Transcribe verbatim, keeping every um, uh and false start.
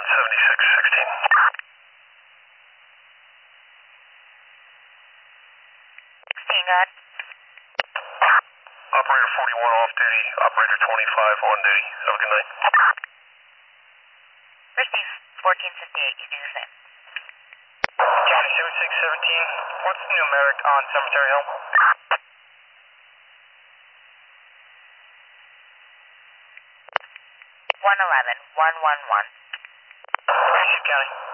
on seventy-six sixteen. sixteen, go ahead. Operator forty-one off duty, operator twenty-five on duty. Have a good night. Receive fourteen fifty-eight, you do the same. County seventy-six seventeen, what's the numeric on Cemetery Hill? one eleven, one one one. Receive County.